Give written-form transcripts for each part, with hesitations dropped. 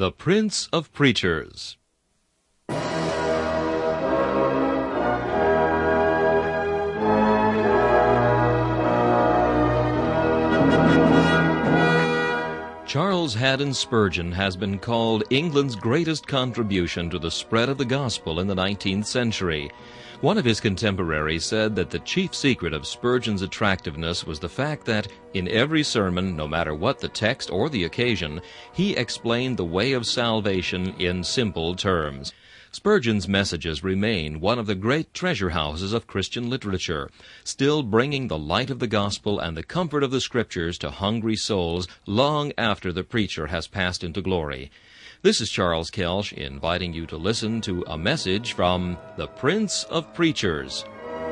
The Prince of Preachers. Charles Haddon Spurgeon has been called England's greatest contribution to the spread of the gospel in the 19th century. One of his contemporaries said that the chief secret of Spurgeon's attractiveness was the fact that, in every sermon, no matter what the text or the occasion, he explained the way of salvation in simple terms. Spurgeon's messages remain one of the great treasure houses of Christian literature, still bringing the light of the gospel and the comfort of the Scriptures to hungry souls long after the preacher has passed into glory. This is Charles Kelsch inviting you to listen to a message from the Prince of Preachers.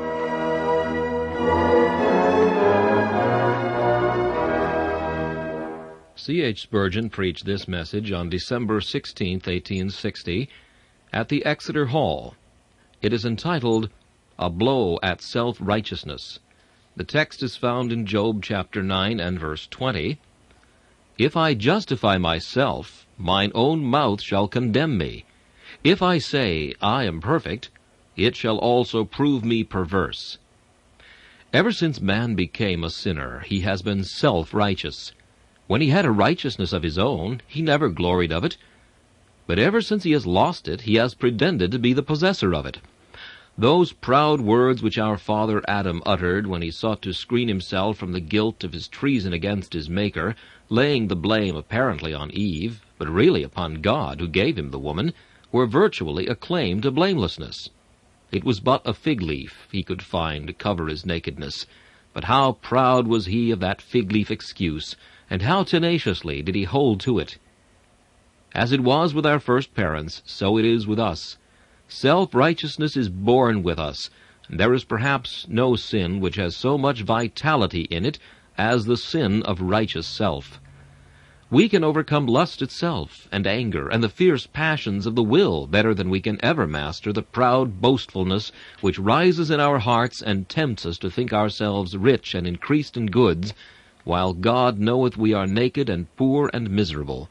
C.H. Spurgeon preached this message on December 16, 1860, at the Exeter Hall. It is entitled, A Blow at Self-Righteousness. The text is found in Job chapter 9 and verse 20. If I justify myself, mine own mouth shall condemn me. If I say, I am perfect, it shall also prove me perverse. Ever since man became a sinner, he has been self-righteous. When he had a righteousness of his own, he never gloried of it. But ever since he has lost it, he has pretended to be the possessor of it. Those proud words which our father Adam uttered when he sought to screen himself from the guilt of his treason against his Maker, laying the blame apparently on Eve, but really upon God who gave him the woman, were virtually a claim to blamelessness. It was but a fig leaf he could find to cover his nakedness, but how proud was he of that fig leaf excuse, and how tenaciously did he hold to it. As it was with our first parents, so it is with us. Self-righteousness is born with us, and there is perhaps no sin which has so much vitality in it as the sin of righteous self. We can overcome lust itself, and anger, and the fierce passions of the will better than we can ever master the proud boastfulness which rises in our hearts and tempts us to think ourselves rich and increased in goods, while God knoweth we are naked and poor and miserable.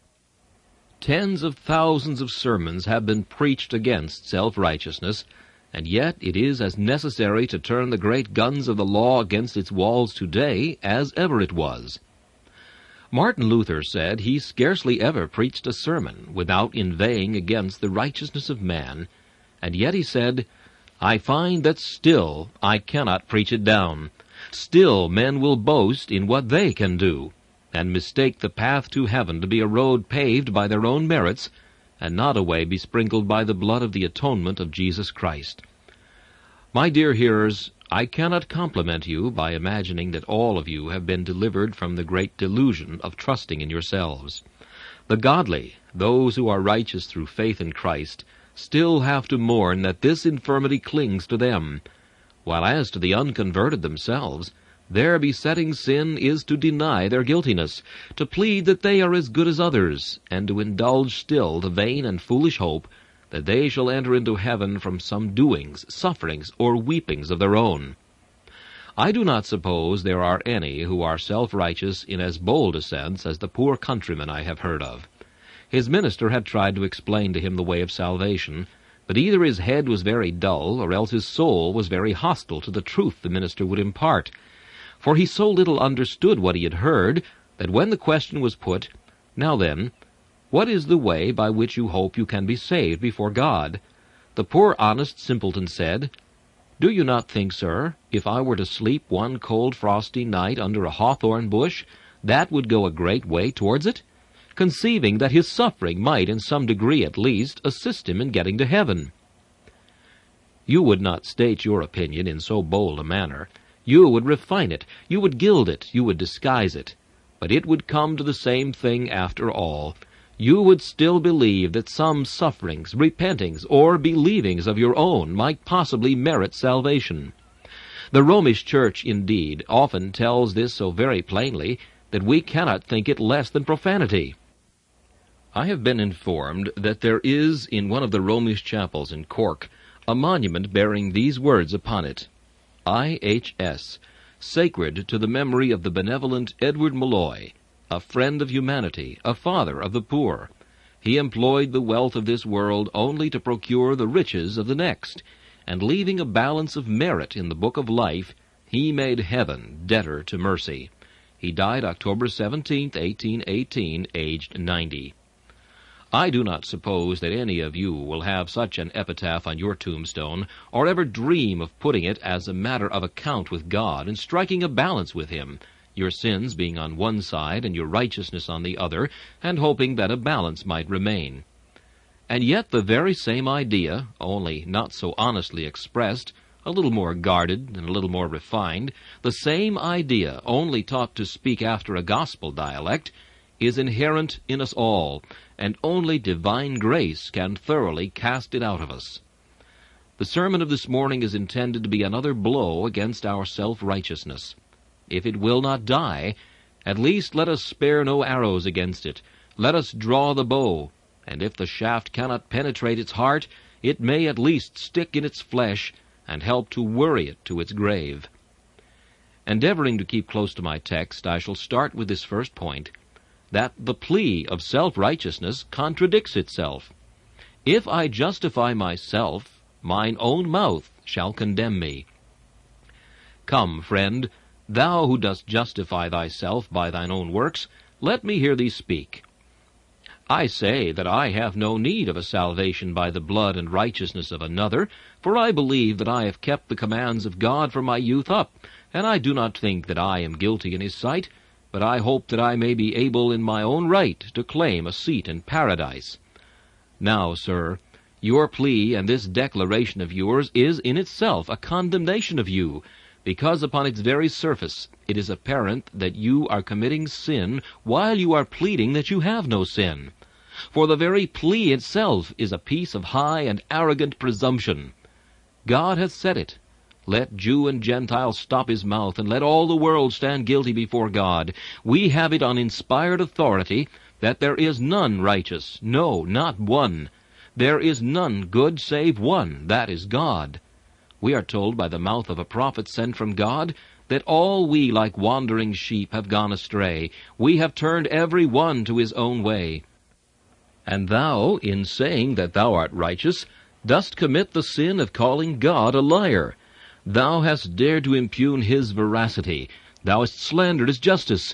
Tens of thousands of sermons have been preached against self-righteousness, and yet it is as necessary to turn the great guns of the law against its walls today as ever it was. Martin Luther said he scarcely ever preached a sermon without inveighing against the righteousness of man, and yet he said, I find that still I cannot preach it down. Still men will boast in what they can do, and mistake the path to heaven to be a road paved by their own merits, and not a way besprinkled by the blood of the atonement of Jesus Christ. My dear hearers, I cannot compliment you by imagining that all of you have been delivered from the great delusion of trusting in yourselves. The godly, those who are righteous through faith in Christ, still have to mourn that this infirmity clings to them, while as to the unconverted themselves, their besetting sin is to deny their guiltiness, to plead that they are as good as others, and to indulge still the vain and foolish hope that they shall enter into heaven from some doings, sufferings, or weepings of their own. I do not suppose there are any who are self-righteous in as bold a sense as the poor countryman I have heard of. His minister had tried to explain to him the way of salvation, but either his head was very dull, or else his soul was very hostile to the truth the minister would impart. For he so little understood what he had heard, that when the question was put, Now then, what is the way by which you hope you can be saved before God? The poor honest simpleton said, Do you not think, sir, if I were to sleep one cold frosty night under a hawthorn bush, that would go a great way towards it? Conceiving that his suffering might, in some degree at least, assist him in getting to heaven. You would not state your opinion in so bold a manner. You would refine it, you would gild it, you would disguise it. But it would come to the same thing after all. You would still believe that some sufferings, repentings, or believings of your own might possibly merit salvation. The Romish Church, indeed, often tells this so very plainly that we cannot think it less than profanity. I have been informed that there is in one of the Romish chapels in Cork a monument bearing these words upon it, I.H.S., sacred to the memory of the benevolent Edward Molloy, a friend of humanity, a father of the poor. He employed the wealth of this world only to procure the riches of the next, and leaving a balance of merit in the book of life, he made heaven debtor to mercy. He died October 17, 1818, aged 90. I do not suppose that any of you will have such an epitaph on your tombstone, or ever dream of putting it as a matter of account with God and striking a balance with Him, your sins being on one side and your righteousness on the other, and hoping that a balance might remain. And yet the very same idea, only not so honestly expressed, a little more guarded and a little more refined, the same idea, only taught to speak after a gospel dialect, is inherent in us all, and only divine grace can thoroughly cast it out of us. The sermon of this morning is intended to be another blow against our self-righteousness. If it will not die, at least let us spare no arrows against it. Let us draw the bow, and if the shaft cannot penetrate its heart, it may at least stick in its flesh and help to worry it to its grave. Endeavoring to keep close to my text, I shall start with this first point, that the plea of self-righteousness contradicts itself. If I justify myself, mine own mouth shall condemn me. Come, friend, thou who dost justify thyself by thine own works, let me hear thee speak. I say that I have no need of a salvation by the blood and righteousness of another, for I believe that I have kept the commands of God from my youth up, and I do not think that I am guilty in His sight, but I hope that I may be able in my own right to claim a seat in paradise. Now, sir, your plea and this declaration of yours is in itself a condemnation of you, because upon its very surface it is apparent that you are committing sin while you are pleading that you have no sin. For the very plea itself is a piece of high and arrogant presumption. God hath said it. Let Jew and Gentile stop his mouth, and let all the world stand guilty before God. We have it on inspired authority that there is none righteous, no, not one. There is none good save one, that is God. We are told by the mouth of a prophet sent from God that all we like wandering sheep have gone astray. We have turned every one to his own way. And thou, in saying that thou art righteous, dost commit the sin of calling God a liar. Thou hast dared to impugn His veracity. Thou hast slandered His justice.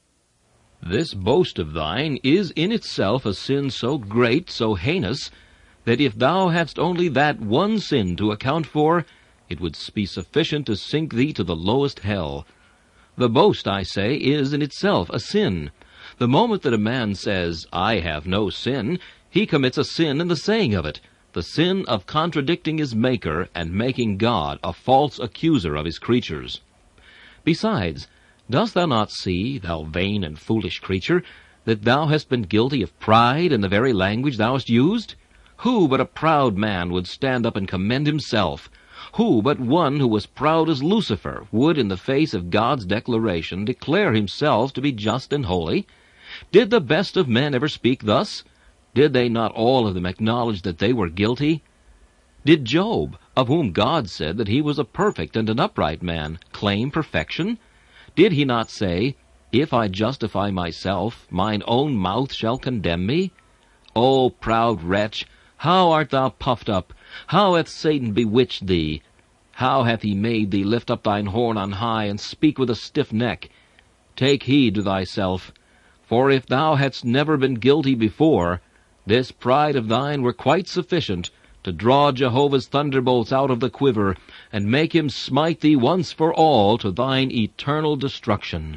This boast of thine is in itself a sin so great, so heinous, that if thou hadst only that one sin to account for, it would be sufficient to sink thee to the lowest hell. The boast, I say, is in itself a sin. The moment that a man says, I have no sin, he commits a sin in the saying of it, the sin of contradicting his Maker and making God a false accuser of His creatures. Besides, dost thou not see, thou vain and foolish creature, that thou hast been guilty of pride in the very language thou hast used? Who but a proud man would stand up and commend himself? Who but one who was proud as Lucifer would, in the face of God's declaration, declare himself to be just and holy? Did the best of men ever speak thus? Did they not all of them acknowledge that they were guilty? Did Job, of whom God said that he was a perfect and an upright man, claim perfection? Did he not say, If I justify myself, mine own mouth shall condemn me? O proud wretch, how art thou puffed up? How hath Satan bewitched thee? How hath he made thee lift up thine horn on high, and speak with a stiff neck? Take heed to thyself, for if thou hadst never been guilty before, this pride of thine were quite sufficient to draw Jehovah's thunderbolts out of the quiver, and make Him smite thee once for all to thine eternal destruction.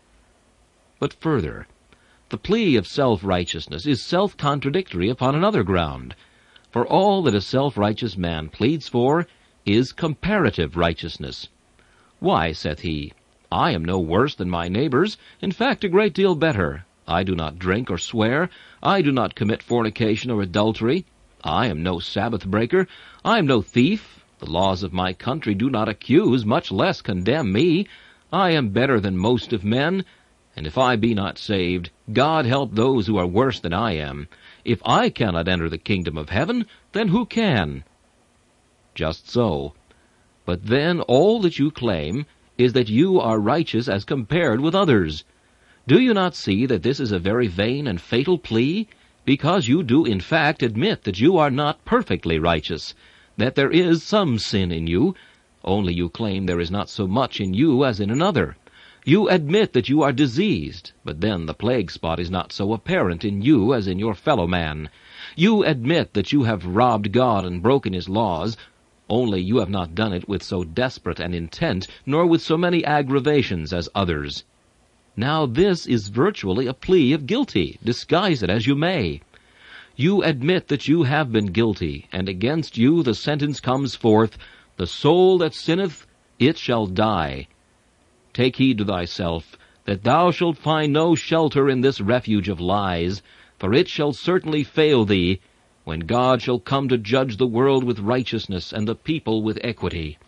But further, the plea of self-righteousness is self-contradictory upon another ground. For all that a self-righteous man pleads for is comparative righteousness. Why, saith he, I am no worse than my neighbors, in fact a great deal better. I do not drink or swear. I do not commit fornication or adultery. I am no Sabbath breaker. I am no thief. The laws of my country do not accuse, much less condemn me. I am better than most of men. And if I be not saved, God help those who are worse than I am. If I cannot enter the kingdom of heaven, then who can? Just so. But then all that you claim is that you are righteous as compared with others. Do you not see that this is a very vain and fatal plea? because you do in fact admit that you are not perfectly righteous, that there is some sin in you, only you claim there is not so much in you as in another. You admit that you are diseased, but then the plague spot is not so apparent in you as in your fellow man. You admit that you have robbed God and broken his laws, only you have not done it with so desperate an intent, nor with so many aggravations as others. Now this is virtually a plea of guilty, disguise it as you may. You admit that you have been guilty, and against you the sentence comes forth, "The soul that sinneth, it shall die." Take heed to thyself, that thou shalt find no shelter in this refuge of lies, for it shall certainly fail thee, when God shall come to judge the world with righteousness and the people with equity.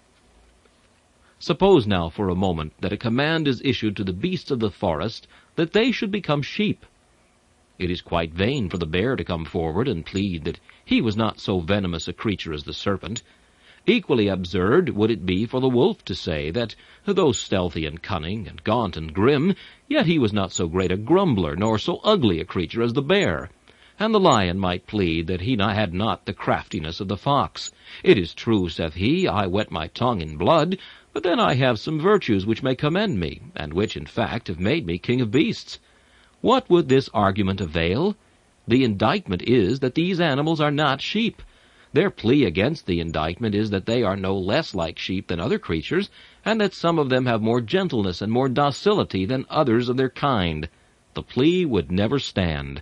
Suppose now for a moment that a command is issued to the beasts of the forest that they should become sheep. It is quite vain for the bear to come forward and plead that he was not so venomous a creature as the serpent. Equally absurd would it be for the wolf to say that, though stealthy and cunning, and gaunt and grim, yet he was not so great a grumbler, nor so ugly a creature as the bear. And the lion might plead that he had not the craftiness of the fox. "It is true," saith he, "I wet my tongue in blood, but then I have some virtues which may commend me, and which, in fact, have made me king of beasts." What would this argument avail? The indictment is that these animals are not sheep. Their plea against the indictment is that they are no less like sheep than other creatures, and that some of them have more gentleness and more docility than others of their kind. The plea would never stand.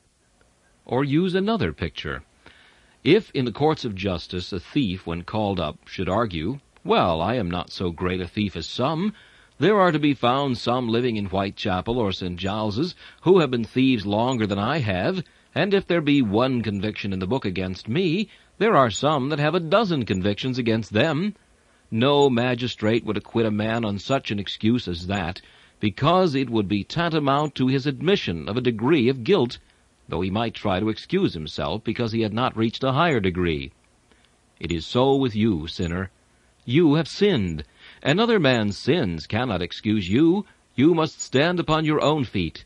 Or use another picture. If in the courts of justice a thief, when called up, should argue, "Well, I am not so great a thief as some. There are to be found some living in Whitechapel or St. Giles's who have been thieves longer than I have, and if there be one conviction in the book against me, there are some that have a dozen convictions against them," no magistrate would acquit a man on such an excuse as that, because it would be tantamount to his admission of a degree of guilt, though he might try to excuse himself because he had not reached a higher degree. It is so with you, sinner. You have sinned. Another man's sins cannot excuse you. You must stand upon your own feet.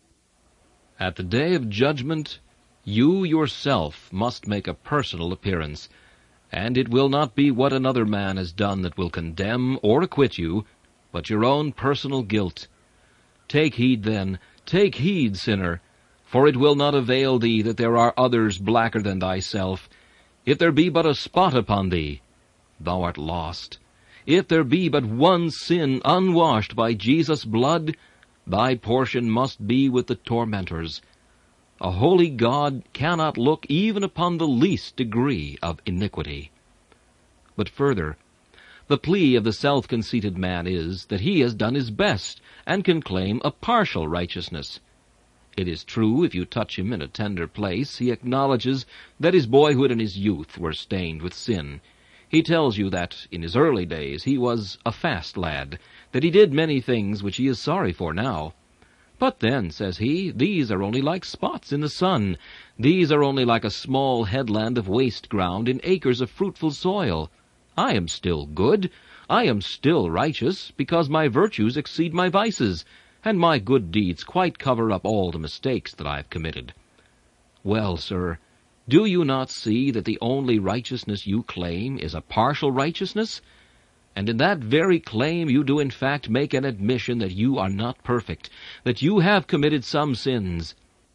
At the day of judgment, you yourself must make a personal appearance, and it will not be what another man has done that will condemn or acquit you, but your own personal guilt. Take heed, then, take heed, sinner, for it will not avail thee that there are others blacker than thyself. If there be but a spot upon thee, thou art lost. If there be but one sin unwashed by Jesus' blood, thy portion must be with the tormentors. A holy God cannot look even upon the least degree of iniquity. But further, the plea of the self-conceited man is that he has done his best and can claim a partial righteousness. It is true, if you touch him in a tender place, he acknowledges that his boyhood and his youth were stained with sin. He tells you that in his early days he was a fast lad, that he did many things which he is sorry for now. But then, says he, these are only like spots in the sun. These are only like a small headland of waste ground in acres of fruitful soil. I am still good. I am still righteous, because my virtues exceed my vices, and my good deeds quite cover up all the mistakes that I have committed. Well, sir, do you not see that the only righteousness you claim is a partial righteousness? And in that very claim you do in fact make an admission that you are not perfect, that you have committed some sins.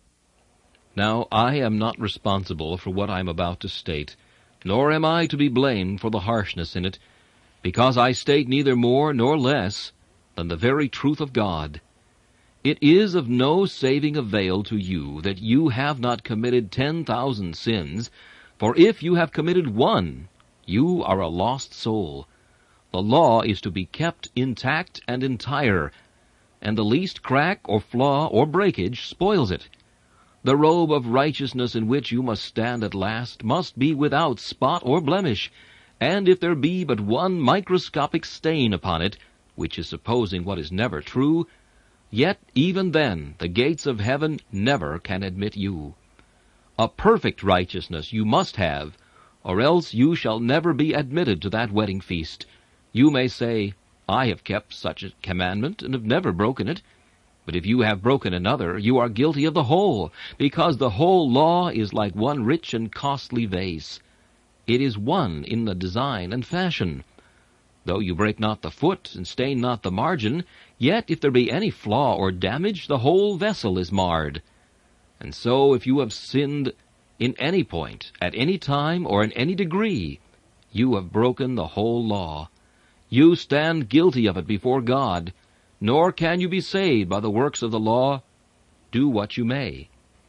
Now, I am not responsible for what I am about to state, nor am I to be blamed for the harshness in it, because I state neither more nor less than the very truth of God. It is of no saving avail to you that you have not committed 10,000 sins, for if you have committed one, you are a lost soul. The law is to be kept intact and entire, and the least crack or flaw or breakage spoils it. The robe of righteousness in which you must stand at last must be without spot or blemish, and if there be but one microscopic stain upon it, which is supposing what is never true, yet even then the gates of heaven never can admit you. A perfect righteousness you must have, or else you shall never be admitted to that wedding feast. You may say, I have kept such a commandment and have never broken it. But if you have broken another, you are guilty of the whole, because the whole law is like one rich and costly vase. It is one in the design and fashion. Though you break not the foot, and stain not the margin, yet if there be any flaw or damage, the whole vessel is marred. And so, if you have sinned in any point, at any time, or in any degree, you have broken the whole law. You stand guilty of it before God, nor can you be saved by the works of the law, do what you may.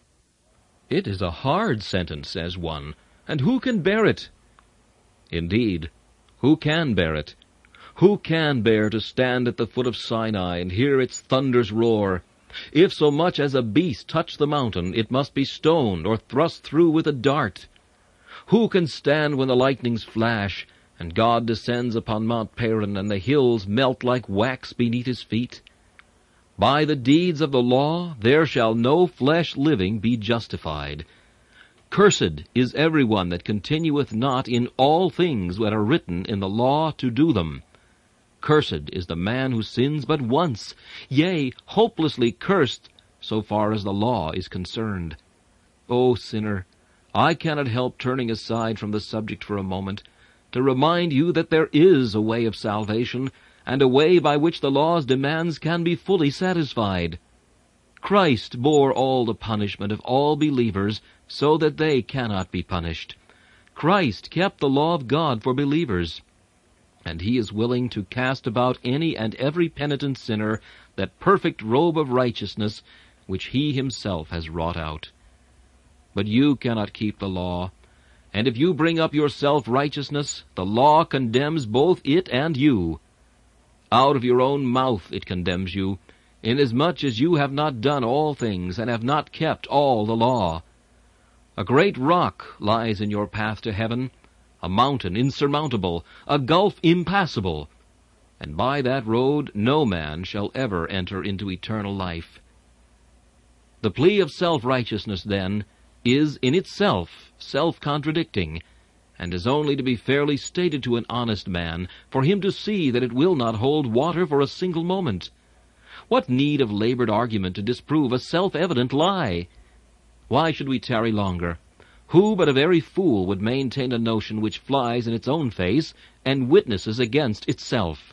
It is a hard sentence, says one, and who can bear it? Indeed, who can bear it? Who can bear to stand at the foot of Sinai and hear its thunders roar? If so much as a beast touch the mountain, it must be stoned or thrust through with a dart. Who can stand when the lightnings flash, and God descends upon Mount Paran, and the hills melt like wax beneath his feet? By the deeds of the law there shall no flesh living be justified. Cursed is every one that continueth not in all things that are written in the law to do them. Cursed is the man who sins but once, yea, hopelessly cursed, so far as the law is concerned. O sinner, I cannot help turning aside from the subject for a moment, to remind you that there is a way of salvation, and a way by which the law's demands can be fully satisfied. Christ bore all the punishment of all believers, so that they cannot be punished. Christ kept the law of God for believers, and he is willing to cast about any and every penitent sinner that perfect robe of righteousness which he himself has wrought out. But you cannot keep the law, and if you bring up your self-righteousness, the law condemns both it and you. Out of your own mouth it condemns you, inasmuch as you have not done all things, and have not kept all the law. A great rock lies in your path to heaven, a mountain insurmountable, a gulf impassable, and by that road no man shall ever enter into eternal life. The plea of self-righteousness, then, is in itself self-contradicting, and is only to be fairly stated to an honest man, for him to see that it will not hold water for a single moment. What need of labored argument to disprove a self-evident lie? Why should we tarry longer? Who but a very fool would maintain a notion which flies in its own face and witnesses against itself?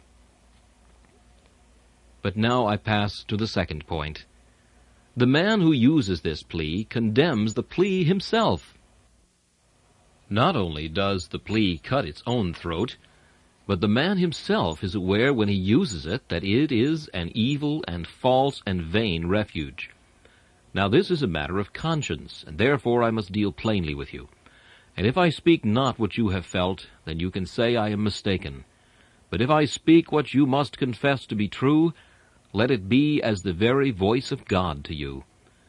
But now I pass to the second point. The man who uses this plea condemns the plea himself. Not only does the plea cut its own throat, but the man himself is aware when he uses it that it is an evil and false and vain refuge. Now this is a matter of conscience, and therefore I must deal plainly with you. And if I speak not what you have felt, then you can say I am mistaken. But if I speak what you must confess to be true, let it be as the very voice of God to you.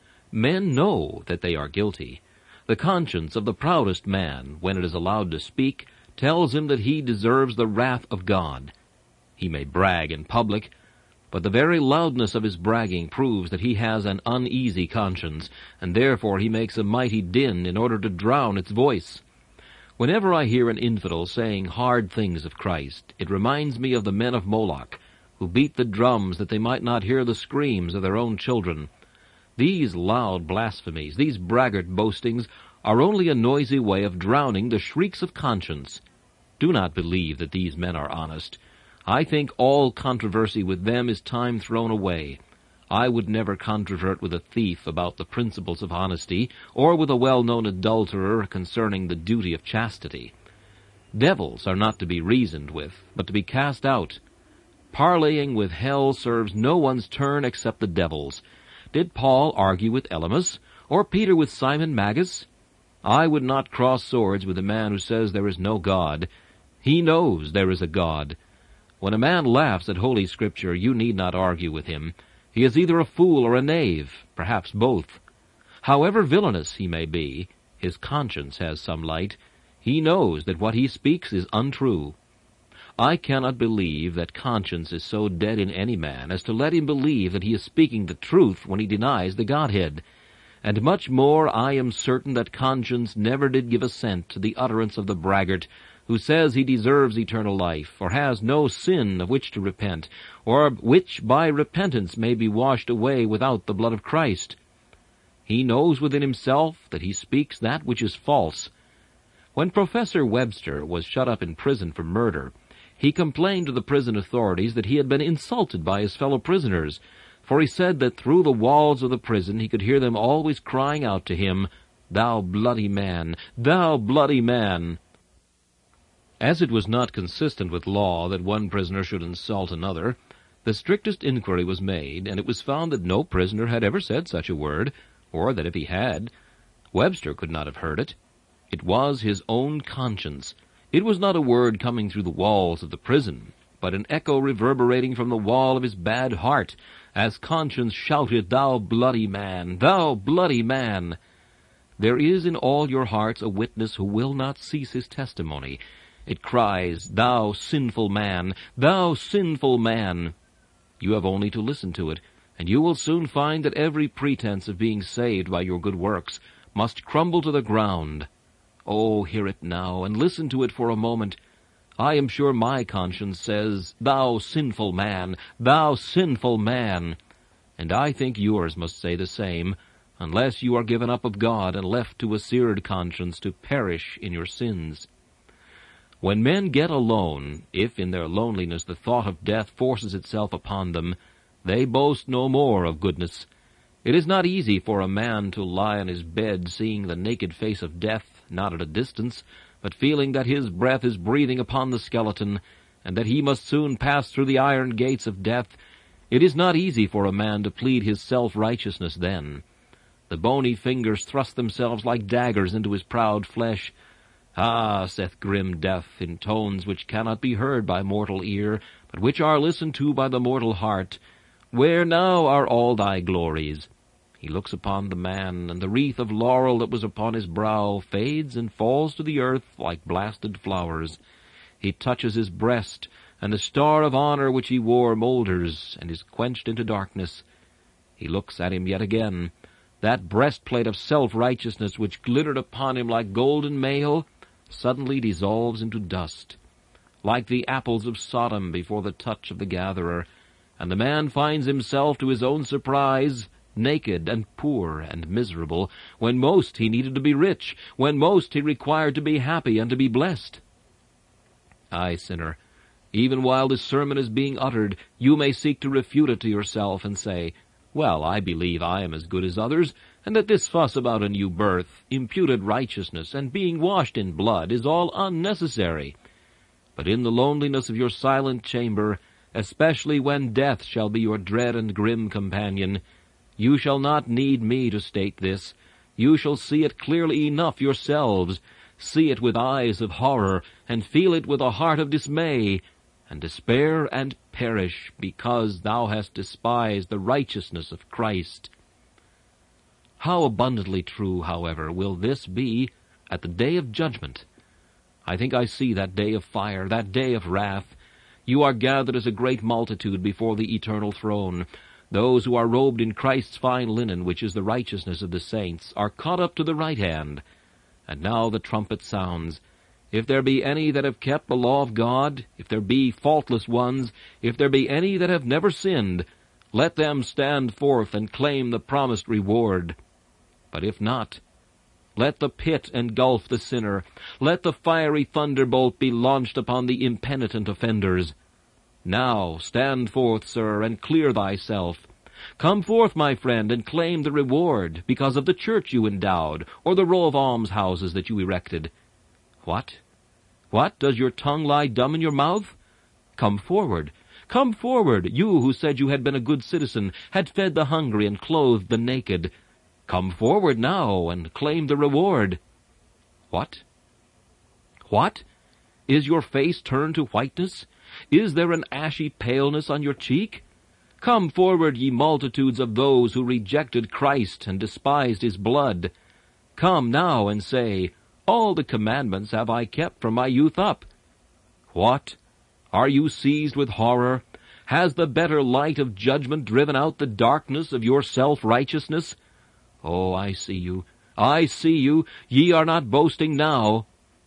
Men know that they are guilty. The conscience of the proudest man, when it is allowed to speak, tells him that he deserves the wrath of God. He may brag in public, but the very loudness of his bragging proves that he has an uneasy conscience, and therefore he makes a mighty din in order to drown its voice. Whenever I hear an infidel saying hard things of Christ, it reminds me of the men of Moloch, who beat the drums that they might not hear the screams of their own children. These loud blasphemies, these braggart boastings, are only a noisy way of drowning the shrieks of conscience. Do not believe that these men are honest. I think all controversy with them is time thrown away. I would never controvert with a thief about the principles of honesty, or with a well-known adulterer concerning the duty of chastity. Devils are not to be reasoned with, but to be cast out. Parleying with hell serves no one's turn except the devil's. Did Paul argue with Elymas, or Peter with Simon Magus? I would not cross swords with a man who says there is no God. He knows there is a God. When a man laughs at Holy Scripture, you need not argue with him. He is either a fool or a knave, perhaps both. However villainous he may be, his conscience has some light. He knows that what he speaks is untrue. I cannot believe that conscience is so dead in any man as to let him believe that he is speaking the truth when he denies the Godhead. And much more I am certain that conscience never did give assent to the utterance of the braggart who says he deserves eternal life, or has no sin of which to repent, or which by repentance may be washed away without the blood of Christ. He knows within himself that he speaks that which is false. When Professor Webster was shut up in prison for murder, he complained to the prison authorities that he had been insulted by his fellow prisoners, for he said that through the walls of the prison he could hear them always crying out to him, "Thou bloody man! Thou bloody man!" As it was not consistent with law that one prisoner should insult another, the strictest inquiry was made, and it was found that no prisoner had ever said such a word, or that if he had, Webster could not have heard it. It was his own conscience. It was not a word coming through the walls of the prison, but an echo reverberating from the wall of his bad heart, as conscience shouted, "Thou bloody man! Thou bloody man!" There is in all your hearts a witness who will not cease his testimony. It cries, "Thou sinful man! Thou sinful man!" You have only to listen to it, and you will soon find that every pretense of being saved by your good works must crumble to the ground. Oh, hear it now, and listen to it for a moment. I am sure my conscience says, "Thou sinful man! Thou sinful man!" And I think yours must say the same, unless you are given up of God and left to a seared conscience to perish in your sins. When men get alone, if in their loneliness the thought of death forces itself upon them, they boast no more of goodness. It is not easy for a man to lie on his bed seeing the naked face of death, not at a distance, but feeling that his breath is breathing upon the skeleton, and that he must soon pass through the iron gates of death. It is not easy for a man to plead his self-righteousness then. The bony fingers thrust themselves like daggers into his proud flesh. "Ah," saith grim death, in tones which cannot be heard by mortal ear, but which are listened to by the mortal heart, "where now are all thy glories?" He looks upon the man, and the wreath of laurel that was upon his brow fades and falls to the earth like blasted flowers. He touches his breast, and the star of honor which he wore moulders and is quenched into darkness. He looks at him yet again. That breastplate of self-righteousness which glittered upon him like golden mail suddenly dissolves into dust, like the apples of Sodom before the touch of the gatherer, and the man finds himself, to his own surprise, naked and poor and miserable, when most he needed to be rich, when most he required to be happy and to be blessed. Aye, sinner, even while this sermon is being uttered, you may seek to refute it to yourself and say, "Well, I believe I am as good as others, and that this fuss about a new birth, imputed righteousness, and being washed in blood is all unnecessary." But in the loneliness of your silent chamber, especially when death shall be your dread and grim companion, you shall not need me to state this. You shall see it clearly enough yourselves, see it with eyes of horror, and feel it with a heart of dismay, and despair and perish, because thou hast despised the righteousness of Christ. How abundantly true, however, will this be at the day of judgment. I think I see that day of fire, that day of wrath. You are gathered as a great multitude before the eternal throne. Those who are robed in Christ's fine linen, which is the righteousness of the saints, are caught up to the right hand. And now the trumpet sounds. If there be any that have kept the law of God, if there be faultless ones, if there be any that have never sinned, let them stand forth and claim the promised reward. But if not, let the pit engulf the sinner. Let the fiery thunderbolt be launched upon the impenitent offenders. Now stand forth, sir, and clear thyself. Come forth, my friend, and claim the reward, because of the church you endowed, or the row of almshouses that you erected. What? What? Does your tongue lie dumb in your mouth? Come forward. Come forward, you who said you had been a good citizen, had fed the hungry and clothed the naked. Come forward now, and claim the reward. What? What? Is your face turned to whiteness? Is there an ashy paleness on your cheek? Come forward, ye multitudes of those who rejected Christ and despised his blood. Come now and say, "All the commandments have I kept from my youth up." What? Are you seized with horror? Has the better light of judgment driven out the darkness of your self-righteousness? Oh, I see you. I see you. Ye are not boasting now.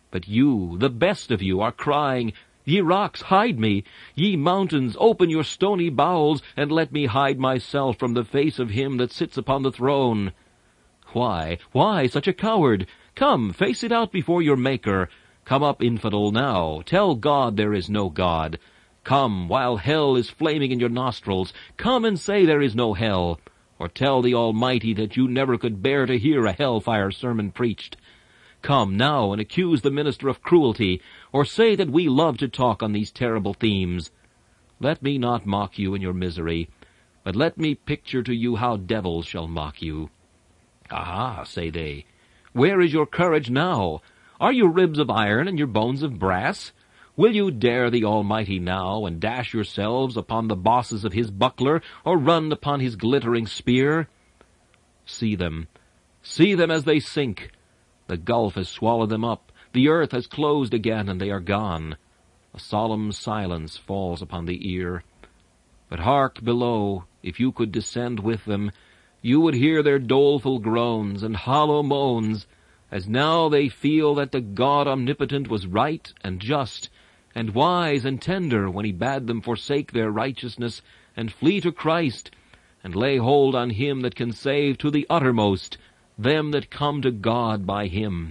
But you, the best of you, are crying, Ye rocks, hide me! Ye mountains, open your stony bowels, and let me hide myself from the face of him that sits upon the throne. Why such a coward? Come, face it out before your Maker. Come up, infidel, now. Tell God there is no God. Come, while hell is flaming in your nostrils. Come and say there is no hell. Or tell the Almighty that you never could bear to hear a hellfire sermon preached. Come now and accuse the minister of cruelty, or say that we love to talk on these terrible themes. Let me not mock you in your misery, but let me picture to you how devils shall mock you. Aha, say they, where is your courage now? Are your ribs of iron and your bones of brass? Will you dare the Almighty now, and dash yourselves upon the bosses of his buckler, or run upon his glittering spear? See them as they sink. The gulf has swallowed them up. The earth has closed again, and they are gone. A solemn silence falls upon the ear. But hark below, if you could descend with them, you would hear their doleful groans and hollow moans, as now they feel that the God omnipotent was right and just, and wise and tender when he bade them forsake their righteousness and flee to Christ, and lay hold on him that can save to the uttermost them that come to God by him.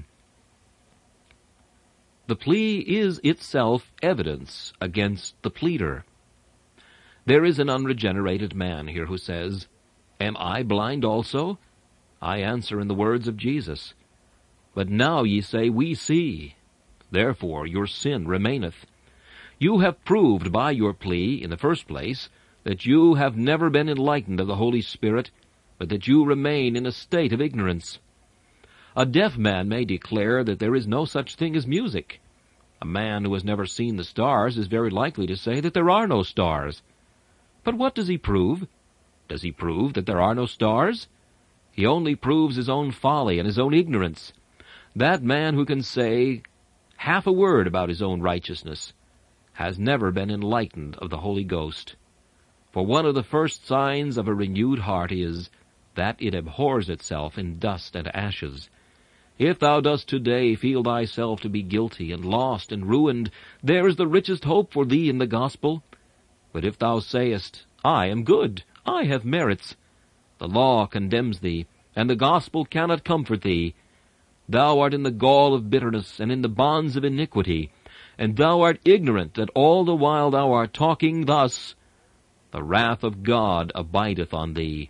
The plea is itself evidence against the pleader. There is an unregenerated man here who says, Am I blind also? I answer in the words of Jesus. But now ye say, We see. Therefore your sin remaineth. You have proved by your plea, in the first place, that you have never been enlightened of the Holy Spirit, but that you remain in a state of ignorance. A deaf man may declare that there is no such thing as music. A man who has never seen the stars is very likely to say that there are no stars. But what does he prove? Does he prove that there are no stars? He only proves his own folly and his own ignorance. That man who can say half a word about his own righteousness has never been enlightened of the Holy Ghost. For one of the first signs of a renewed heart is that it abhors itself in dust and ashes. If thou dost today feel thyself to be guilty and lost and ruined, there is the richest hope for thee in the gospel. But if thou sayest, I am good, I have merits, the law condemns thee, and the gospel cannot comfort thee. Thou art in the gall of bitterness and in the bonds of iniquity, and thou art ignorant that all the while thou art talking thus, the wrath of God abideth on thee.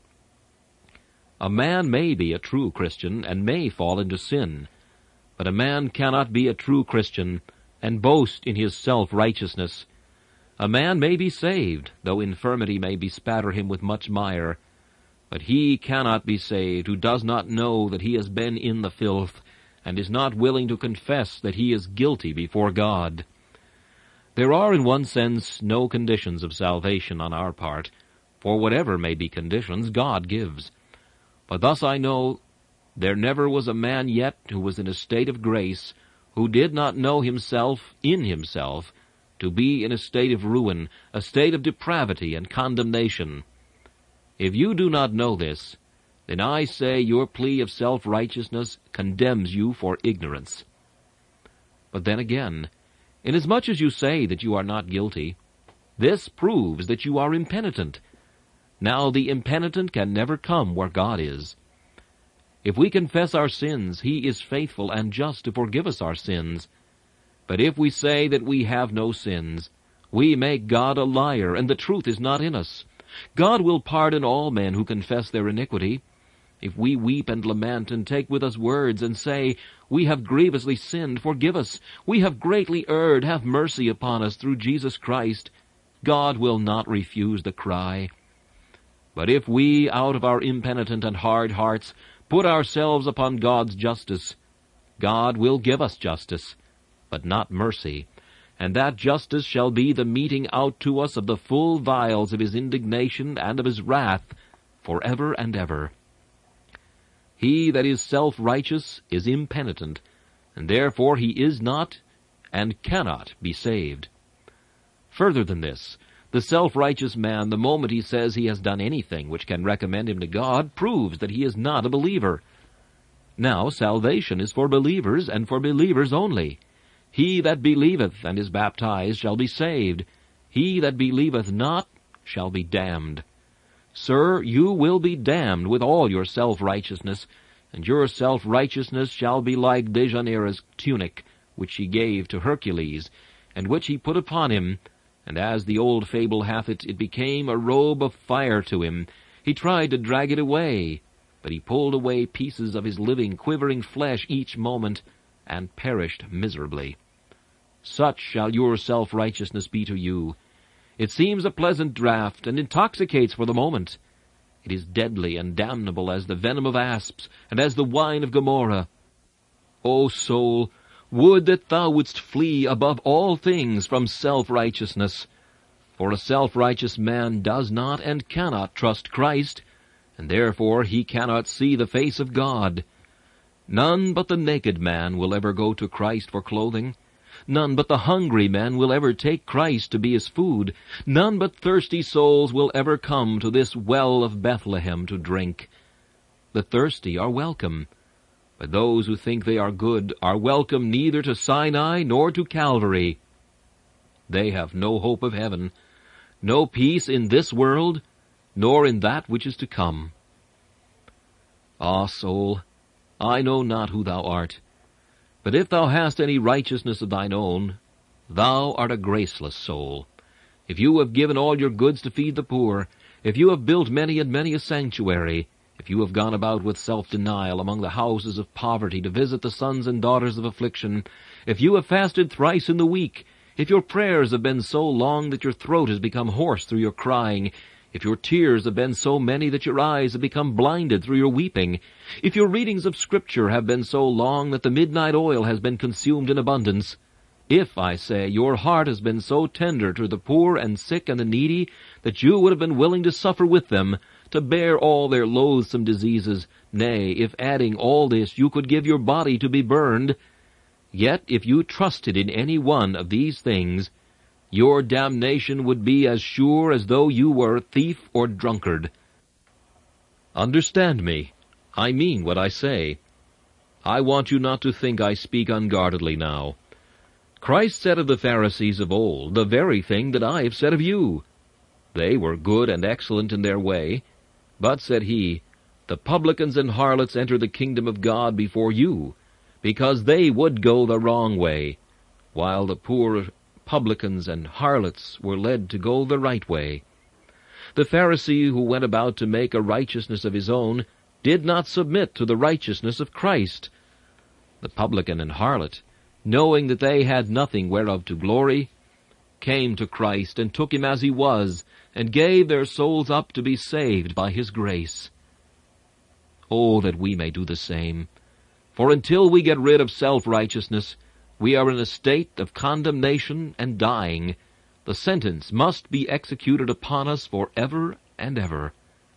A man may be a true Christian and may fall into sin, but a man cannot be a true Christian and boast in his self-righteousness. A man may be saved, though infirmity may bespatter him with much mire, but he cannot be saved who does not know that he has been in the filth, and is not willing to confess that he is guilty before God. There are, in one sense, no conditions of salvation on our part, for whatever may be conditions, God gives. But thus I know there never was a man yet who was in a state of grace, who did not know himself in himself to be in a state of ruin, a state of depravity and condemnation. If you do not know this, then I say your plea of self-righteousness condemns you for ignorance. But then again, inasmuch as you say that you are not guilty, this proves that you are impenitent. Now the impenitent can never come where God is. If we confess our sins, he is faithful and just to forgive us our sins. But if we say that we have no sins, we make God a liar, and the truth is not in us. God will pardon all men who confess their iniquity. If we weep and lament and take with us words and say, We have grievously sinned, forgive us. We have greatly erred, have mercy upon us through Jesus Christ. God will not refuse the cry. But if we, out of our impenitent and hard hearts, put ourselves upon God's justice, God will give us justice, but not mercy, and that justice shall be the meting out to us of the full vials of his indignation and of his wrath forever and ever. He that is self-righteous is impenitent, and therefore he is not and cannot be saved. Further than this, the self-righteous man, the moment he says he has done anything which can recommend him to God, proves that he is not a believer. Now, salvation is for believers and for believers only. He that believeth and is baptized shall be saved. He that believeth not shall be damned. Sir, you will be damned with all your self-righteousness, and your self-righteousness shall be like Dejanira's tunic, which he gave to Hercules, and which he put upon him. And as the old fable hath it, it became a robe of fire to him. He tried to drag it away, but he pulled away pieces of his living, quivering flesh each moment, and perished miserably. Such shall your self-righteousness be to you. It seems a pleasant draught, and intoxicates for the moment. It is deadly and damnable as the venom of asps, and as the wine of Gomorrah. O soul, would that thou wouldst flee above all things from self-righteousness. For a self-righteous man does not and cannot trust Christ, and therefore he cannot see the face of God. None but the naked man will ever go to Christ for clothing. None but the hungry man will ever take Christ to be his food. None but thirsty souls will ever come to this well of Bethlehem to drink. The thirsty are welcome, but those who think they are good are welcome neither to Sinai nor to Calvary. They have no hope of heaven, no peace in this world, nor in that which is to come. Ah, soul, I know not who thou art, but if thou hast any righteousness of thine own, thou art a graceless soul. If you have given all your goods to feed the poor, if you have built many and many a sanctuary, if you have gone about with self-denial among the houses of poverty to visit the sons and daughters of affliction, if you have fasted thrice in the week, if your prayers have been so long that your throat has become hoarse through your crying, if your tears have been so many that your eyes have become blinded through your weeping, if your readings of Scripture have been so long that the midnight oil has been consumed in abundance, if, I say, your heart has been so tender to the poor and sick and the needy that you would have been willing to suffer with them, to bear all their loathsome diseases, nay, if adding all this you could give your body to be burned, yet if you trusted in any one of these things, your damnation would be as sure as though you were thief or drunkard. Understand me. I mean what I say. I want you not to think I speak unguardedly now. Christ said of the Pharisees of old the very thing that I have said of you. They were good and excellent in their way, but, said he, the publicans and harlots enter the kingdom of God before you, because they would go the wrong way, while the poor publicans and harlots were led to go the right way. The Pharisee who went about to make a righteousness of his own did not submit to the righteousness of Christ. The publican and harlot, knowing that they had nothing whereof to glory, came to Christ and took him as he was, and gave their souls up to be saved by his grace. Oh, that we may do the same! For until we get rid of self-righteousness, we are in a state of condemnation and dying. The sentence must be executed upon us for ever and ever.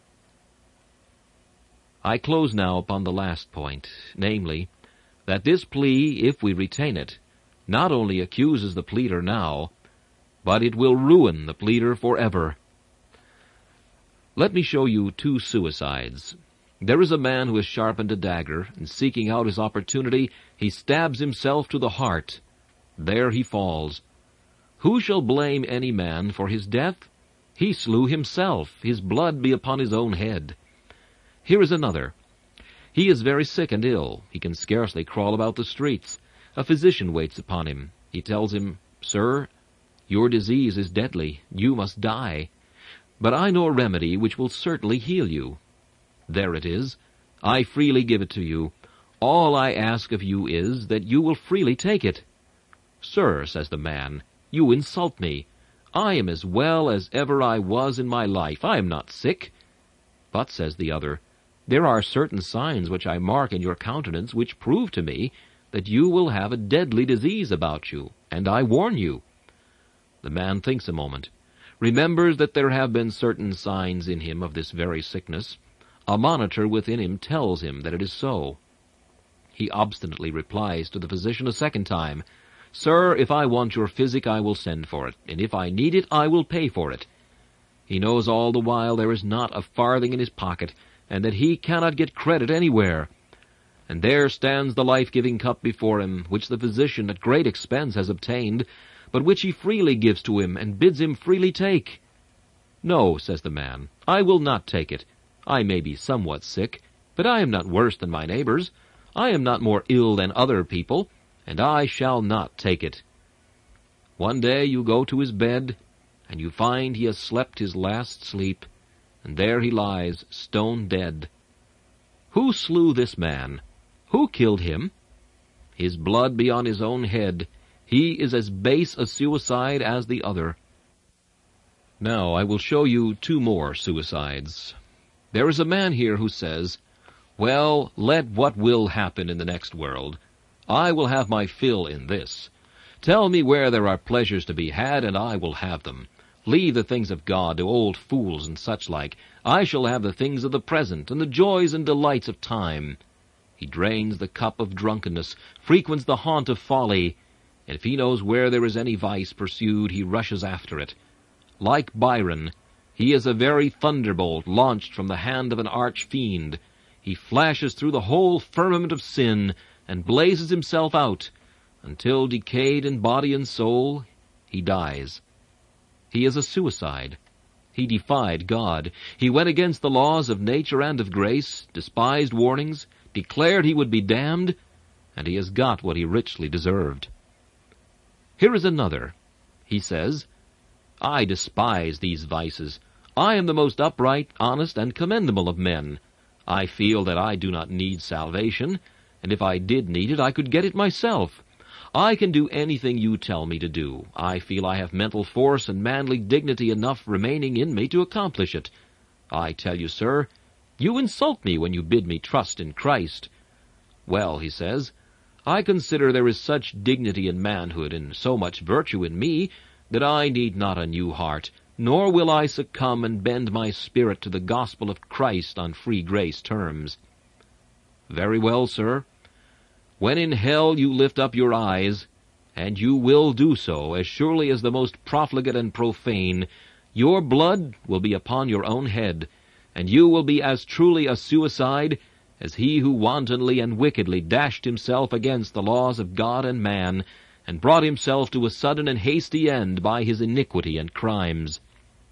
I close now upon the last point, namely, that this plea, if we retain it, not only accuses the pleader now, but it will ruin the pleader forever. Let me show you two suicides. There is a man who has sharpened a dagger, and seeking out his opportunity, he stabs himself to the heart. There he falls. Who shall blame any man for his death? He slew himself. His blood be upon his own head. Here is another. He is very sick and ill. He can scarcely crawl about the streets. A physician waits upon him. He tells him, "Sir, your disease is deadly. You must die. But I know a remedy which will certainly heal you. There it is. I freely give it to you. All I ask of you is that you will freely take it." "Sir," says the man, "you insult me. I am as well as ever I was in my life. I am not sick." "But," says the other, "there are certain signs which I mark in your countenance which prove to me that you will have a deadly disease about you, and I warn you." The man thinks a moment, remembers that there have been certain signs in him of this very sickness. A monitor within him tells him that it is so. He obstinately replies to the physician a second time, "Sir, if I want your physic, I will send for it, and if I need it, I will pay for it." He knows all the while there is not a farthing in his pocket, and that he cannot get credit anywhere. and there stands the life-giving cup before him, which the physician at great expense has obtained, but which he freely gives to him, and bids him freely take. No, says the man, I will not take it. I may be somewhat sick, but I am not worse than my neighbors. I am not more ill than other people, and I shall not take it. One day you go to his bed, and you find he has slept his last sleep, and there he lies, stone dead. Who slew this man? Who killed him? His blood be on his own head. He is as base a suicide as the other. Now I will show you 2 more suicides. There is a man here who says, well, let what will happen in the next world. I will have my fill in this. Tell me where there are pleasures to be had, and I will have them. Leave the things of God to old fools and such like. I shall have the things of the present, and the joys and delights of time. He drains the cup of drunkenness, frequents the haunt of folly, and if he knows where there is any vice pursued, he rushes after it. Like Byron, he is a very thunderbolt launched from the hand of an arch-fiend. He flashes through the whole firmament of sin, and blazes himself out, until, decayed in body and soul, he dies. He is a suicide. He defied God. He went against the laws of nature and of grace, despised warnings, declared he would be damned, and he has got what he richly deserved. Here is another. He says, I despise these vices. I am the most upright, honest, and commendable of men. I feel that I do not need salvation, and if I did need it, I could get it myself. I can do anything you tell me to do. I feel I have mental force and manly dignity enough remaining in me to accomplish it. I tell you, sir, you insult me when you bid me trust in Christ. Well, he says, I consider there is such dignity in manhood and so much virtue in me that I need not a new heart, nor will I succumb and bend my spirit to the gospel of Christ on free grace terms. Very well, sir. When in hell you lift up your eyes, and you will do so as surely as the most profligate and profane, your blood will be upon your own head, and you will be as truly a suicide as he who wantonly and wickedly dashed himself against the laws of God and man, and brought himself to a sudden and hasty end by his iniquity and crimes.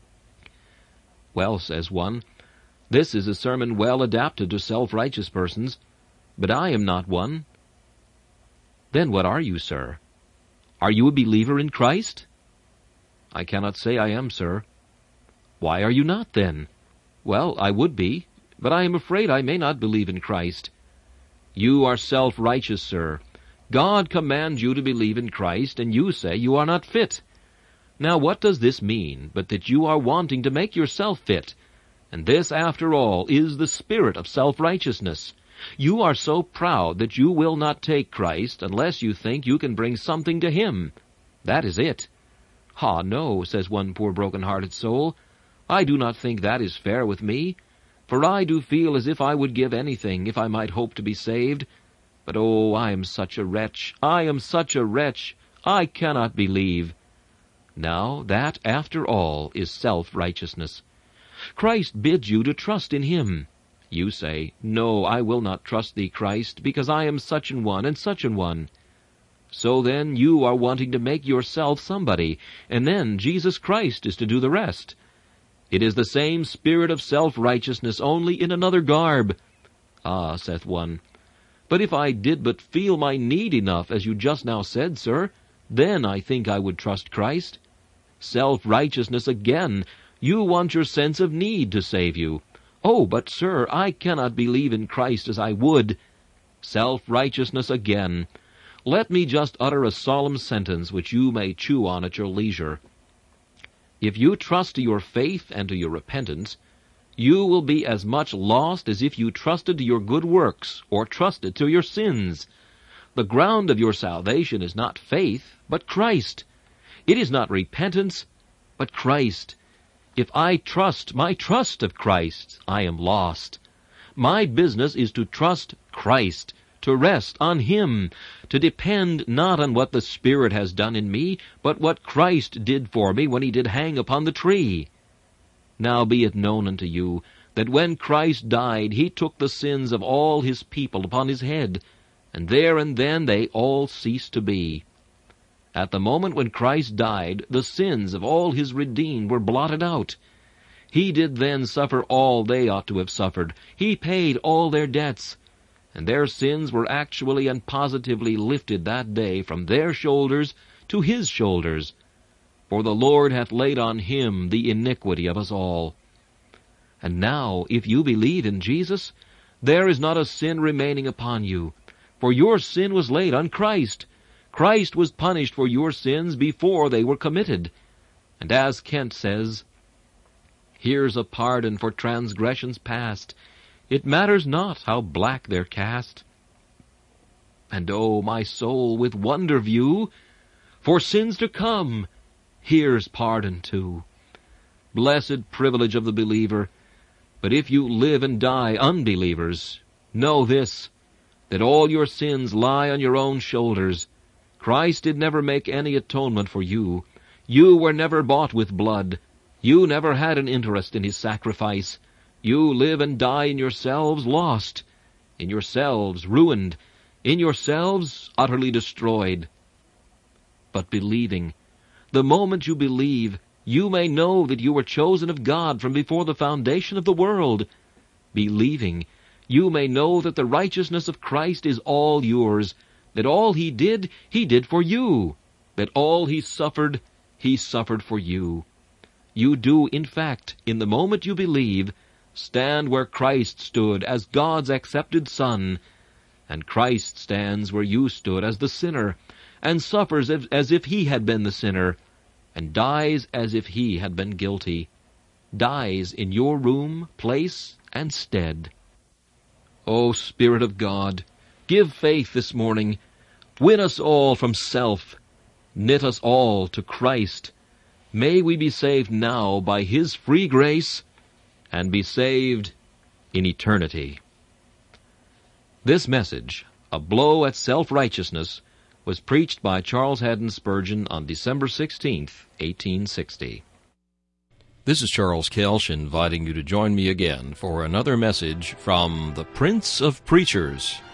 Well, says one, this is a sermon well adapted to self-righteous persons, but I am not one. Then what are you, sir? Are you a believer in Christ? I cannot say I am, sir. Why are you not, then? Well, I would be, but I am afraid I may not believe in Christ. You are self-righteous, sir. God commands you to believe in Christ, and you say you are not fit. Now what does this mean, but that you are wanting to make yourself fit? And this, after all, is the spirit of self-righteousness. You are so proud that you will not take Christ unless you think you can bring something to him. That is it. Ah, no, says one poor broken-hearted soul. I do not think that is fair with me, for I do feel as if I would give anything if I might hope to be saved. But oh, I am such a wretch. I am such a wretch. I cannot believe. Now, that, after all, is self-righteousness. Christ bids you to trust in him. You say, no, I will not trust thee, Christ, because I am such an one and such an one. So then you are wanting to make yourself somebody, and then Jesus Christ is to do the rest. It is the same spirit of self-righteousness, only in another garb. Ah, saith one, but if I did but feel my need enough, as you just now said, sir, then I think I would trust Christ. Self-righteousness again. You want your sense of need to save you. Oh, but, sir, I cannot believe in Christ as I would. Self-righteousness again. Let me just utter a solemn sentence which you may chew on at your leisure. If you trust to your faith and to your repentance, you will be as much lost as if you trusted to your good works or trusted to your sins. The ground of your salvation is not faith, but Christ. It is not repentance, but Christ. If I trust my trust of Christ, I am lost. My business is to trust Christ, to rest on him, to depend not on what the Spirit has done in me, but what Christ did for me when he did hang upon the tree. Now be it known unto you that when Christ died, he took the sins of all his people upon his head, and there and then they all ceased to be. At the moment when Christ died, the sins of all his redeemed were blotted out. He did then suffer all they ought to have suffered. He paid all their debts, and their sins were actually and positively lifted that day from their shoulders to his shoulders. For the Lord hath laid on him the iniquity of us all. And now, if you believe in Jesus, there is not a sin remaining upon you, for your sin was laid on Christ. Christ was punished for your sins before they were committed. And as Kent says, here's a pardon for transgressions past. It matters not how black they're cast. And oh, my soul, with wonder view, for sins to come, here's pardon too. Blessed privilege of the believer. But if you live and die unbelievers, know this, that all your sins lie on your own shoulders. Christ did never make any atonement for you. You were never bought with blood. You never had an interest in his sacrifice. You live and die in yourselves lost, in yourselves ruined, in yourselves utterly destroyed. But believing, the moment you believe, you may know that you were chosen of God from before the foundation of the world. Believing, you may know that the righteousness of Christ is all yours, that all he did for you, that all he suffered for you. You do, in fact, in the moment you believe, stand where Christ stood as God's accepted Son, and Christ stands where you stood as the sinner, and suffers as if he had been the sinner, and dies as if he had been guilty, dies in your room, place, and stead. O Spirit of God, give faith this morning, win us all from self, knit us all to Christ. May we be saved now by his free grace, and be saved in eternity. This message, A Blow at Self-Righteousness, was preached by Charles Haddon Spurgeon on December 16th, 1860. This is Charles Kelsch inviting you to join me again for another message from the Prince of Preachers.